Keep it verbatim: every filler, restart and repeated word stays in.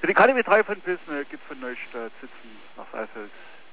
Für die K D W drei von Pilsen gibt es von euch äh, Sitzen nach Saalfeld.